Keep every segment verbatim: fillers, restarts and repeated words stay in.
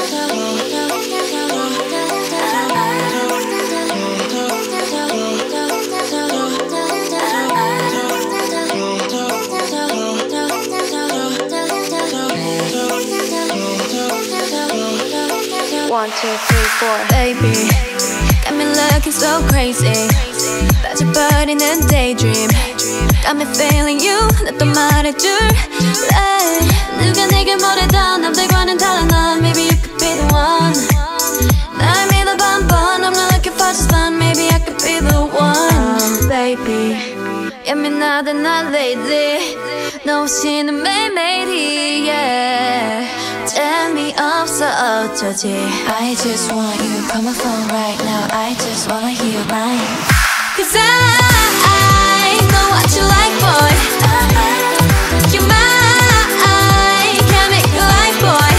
One, two, three, four. Baby, got me looking so crazy. 빠져버리는 daydream. Got me feeling you. 나 또 말해줄래. 누가 내게 뭐래도 남들과는 달라 넌. Maybe you could be the one. 날 믿어봐 한번. I'm not looking for just fun. Maybe I could be the one. Baby, 예민하다 난 lately. 너 없이는 매일매일이 yeah. 재미없어 어쩌지. I just want you, call my phone right now. I just wanna hear your line. Cause I, I know what you like, boy. You're mine, can't make you like, boy.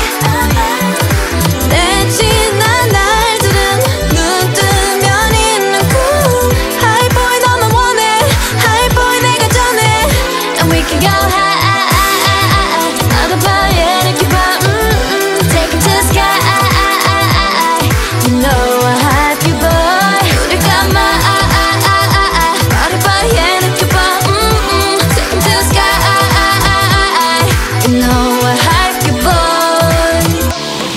내 지난 날들은 눈 뜨면 있는 꿈. Hi boy 너만 원해. Hi boy 내가 전해. And we can go high. 나도 봐야 이렇게 봐. Take it to the sky. You know I have you, boy. 우릴 감아. 나를 봐야 이렇게 봐. Take it to the sky. You know I have you, boy.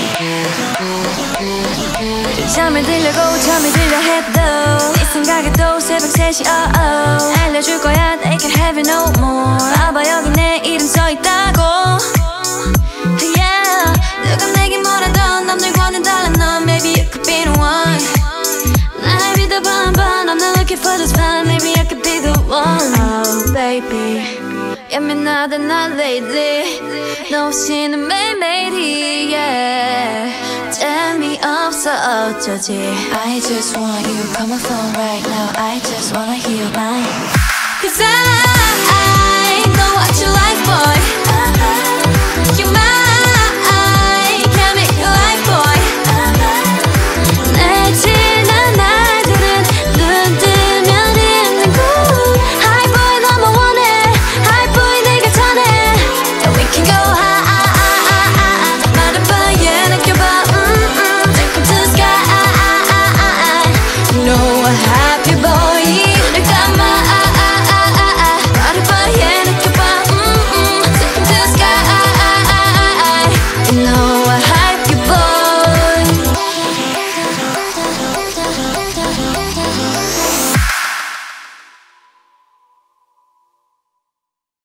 잠을 들려고 잠이 들려 해도 네 생각에도 새벽 세 시 oh oh. 알려줄 거야 they can have it no more. 봐봐 여기 내 이름 써있다고. Yeah, 누가 내게 뭐라던 남들과는 달라 넌. Maybe you could be the one. 날 믿어봐 한번. I'm not looking for just fun. Maybe I could be the one. Oh baby, 예민하다 난 lately. 너 없이는 매일매일이 yeah. 재미없어 어쩌지. I just want you, call my phone right now. I just wanna hear your line. Cause I, I know what you like, boy.